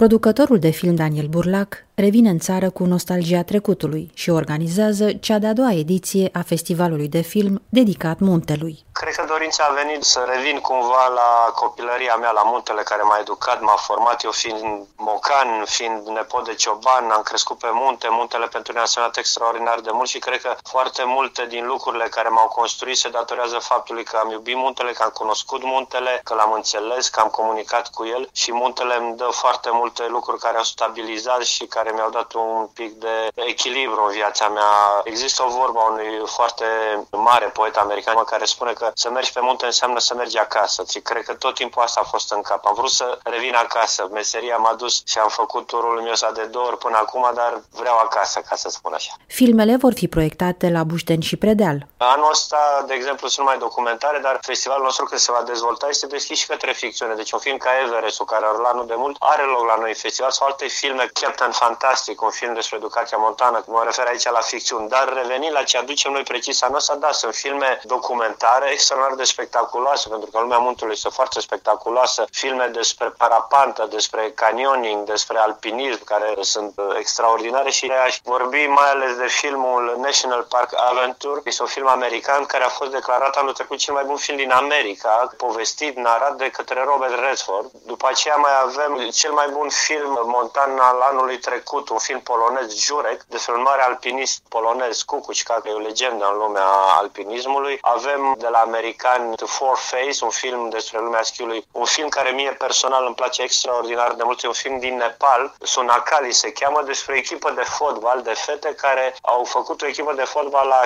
Producătorul de film Daniel Burlac revine în țară cu nostalgia trecutului și organizează cea de-a doua ediție a festivalului de film dedicat muntelui. Cred că dorința a venit să revin cumva la copilăria mea, la muntele care m-a educat, m-a format. Eu fiind mocan, fiind nepot de cioban, am crescut pe munte. Muntele pentru mine a însemnat extraordinar de mult și cred că foarte multe din lucrurile care m-au construit se datorează faptului că am iubit muntele, că am cunoscut muntele, că l-am înțeles, că am comunicat cu el și muntele îmi dă foarte multe lucruri care au stabilizat și care mi-au dat un pic de echilibru în viața mea. Există o vorbă a unui foarte mare poet american care spune că să mergi pe munte înseamnă să mergi acasă. Și cred că tot timpul asta a fost în cap. Am vrut să revin acasă. Meseria m-a dus și am făcut turul meu ăsta de 2 ori până acum, dar vreau acasă, ca să spun așa. Filmele vor fi proiectate la Bușteni și Predeal. Anul ăsta, de exemplu, sunt numai documentare, dar festivalul nostru când se va dezvolta este deschis și către ficțiune. Deci un film ca Everest-ul, care a rulat nu de mult, are loc la noi în festival, sau alte filme, Captain Fantastic, un film despre educația montană, mă refer aici la ficțiuni. Dar revenind la ce aducem noi precis anul ăsta, da, sunt filme documentare extraordinar de spectaculoase, pentru că lumea muntelui este foarte spectaculoasă, filme despre parapantă, despre canyoning, despre alpinism, care sunt extraordinare și aș vorbi mai ales de filmul National Park Adventure. Este un film american care a fost declarat anul trecut cel mai bun film din America, povestit, narat de către Robert Redford. După aceea mai avem cel mai bun film montan al anului trecut, un film polonez, Jurek, despre un mare alpinist polonez, Kukuc, care e o legendă în lumea alpinismului. Avem de la americani The Four Face, un film despre lumea schiului, un film care mie personal îmi place extraordinar de mult, e un film din Nepal, Sunakali se cheamă, despre o echipă de fotbal de fete care au făcut o echipă de fotbal la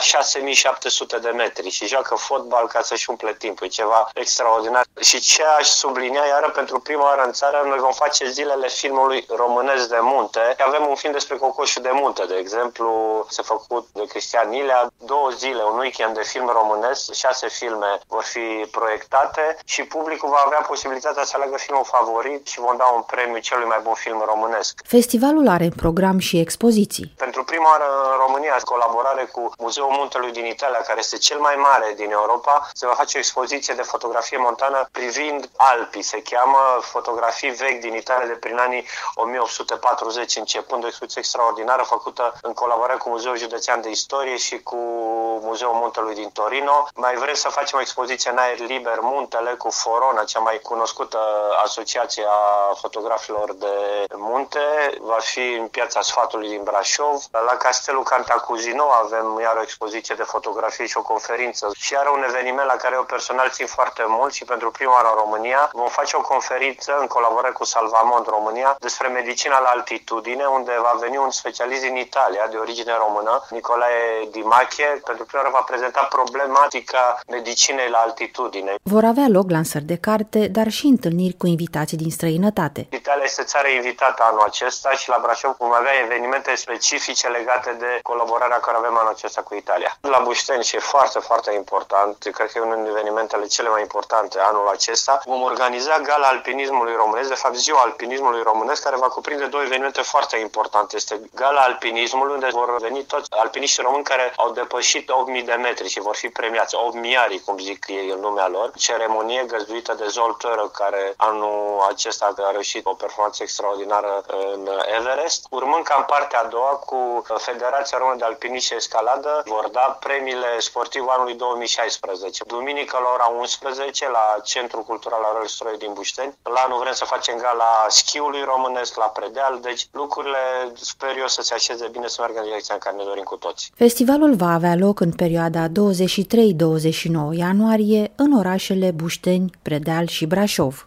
6700 de metri și joacă fotbal ca să-și umple timpul, e ceva extraordinar. Și ce aș sublinia, iară pentru prima oară în țară, noi vom face zilele filmului românesc de munte. Avem un film despre cocoșul de munte, de exemplu, s-a făcut de Cristian Ilea, 2 zile, un weekend de film românesc, 6 filme vor fi proiectate și publicul va avea posibilitatea să aleagă filmul favorit și vom da un premiu celui mai bun film românesc. Festivalul are în program și expoziții. Pentru prima oară în România, în colaborare cu Muzeul Muntelui din Italia, care este cel mai mare din Europa, se va face o expoziție de fotografie montană privind Alpii. Se cheamă Fotografii vechi din Italia de prin anii 1840 începând, o expoziție extraordinară făcută în colaborare cu Muzeul Județean de Istorie și cu Muzeul Muntelui din Torino. Mai vrem să facem o expoziție în aer liber, Muntele, cu Forona, cea mai cunoscută asociație a fotografilor de munte. Va fi în Piața Sfatului din Brașov. La Castelul Cantacuzino avem iar o expoziție de fotografie și o conferință. Și are un eveniment la care eu personal țin foarte mult și pentru prima oară în România vom face o conferință în colaborare cu Salvamont România despre medicina la altitudine, unde va veni un specialist din Italia, de origine română, Nicolae Dimache, pentru prima oară va prezenta problematica medicinei la altitudine. Vor avea loc lansări de carte, dar și întâlniri cu invitații din străinătate. Italia este țară invitată anul acesta și la Brașov vom avea evenimente specifice legate de colaborarea care avem anul acesta cu Italia. La Bușteni, și e foarte, foarte important, cred că e unul din evenimentele cele mai importante anul acesta, vom organiza Gala Alpinismului Românesc, de fapt Ziua Alpinismului Românesc, care va cuprinde 2 evenimente foarte importante. Este Gala Alpinismului, unde vor veni toți alpiniștii români care au depășit 8000 de metri și vor fi premiați, 8000, cum zic ei în lumea lor. Ceremonie găzduită de Zoltără, care anul acesta a reușit o performanță extraordinară în Everest. Urmând ca în partea a doua, cu Federația Română de Alpinism și Escaladă, vor da premiile sportive anului 2016. Duminică la ora 11 la Centrul Cultural Aurel Stroie din Bușteni. La anul vrem să facem gala schiului românesc la Predeal, deci lucrurile sper eu să se așeze bine, să meargă în direcția în care ne dorim cu toți. Festivalul va avea loc în perioada 23-29 ianuarie în orașele Bușteni, Predeal și Brașov.